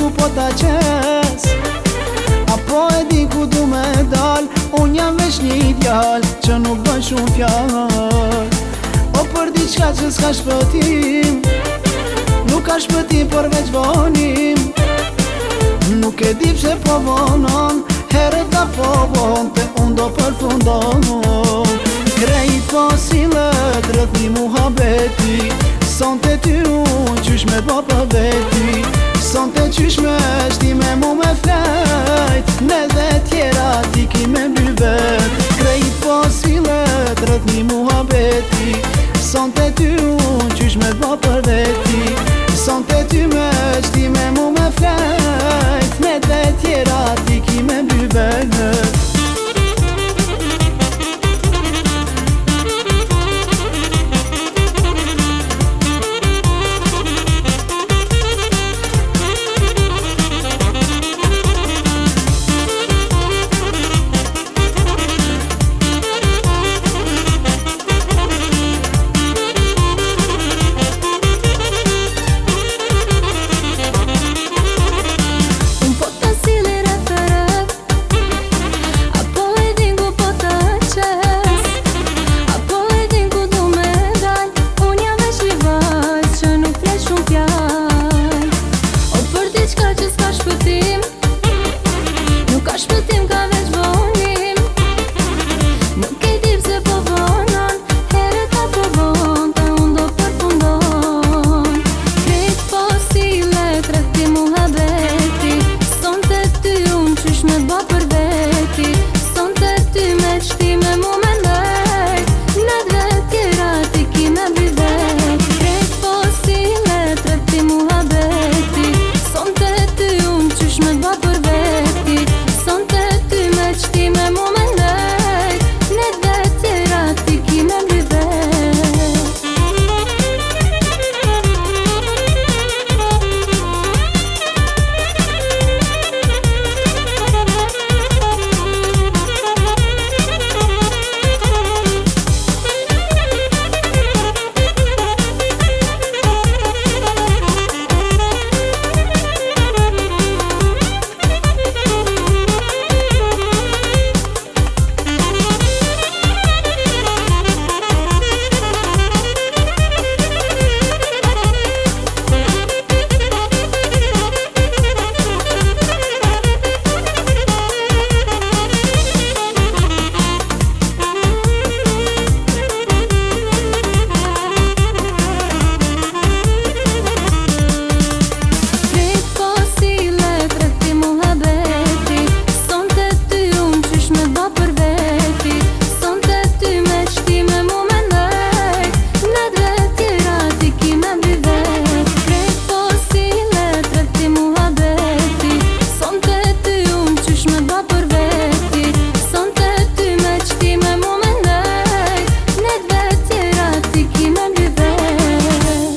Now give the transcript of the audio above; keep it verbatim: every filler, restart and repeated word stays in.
ku po ta qes Apo e di ku du me dal Unë jam veç një ideal që nuk bën shumë fjall O për diqka që s'ka shpëtim Nuk ka shpëtim për veç vonim Nuk e di pse po vonon Herët da po von Te unë do përfundon Krejt po sillet rrët një muhabeti Son të ty unë qysh me bo për veti Son të qysh me shti me mu me flejt Ne dhe tjera ti ki me mby vet Krejt po sillet rrët një muhabeti Son të ty unë qysh me bo për veti Son të ty me shti me mu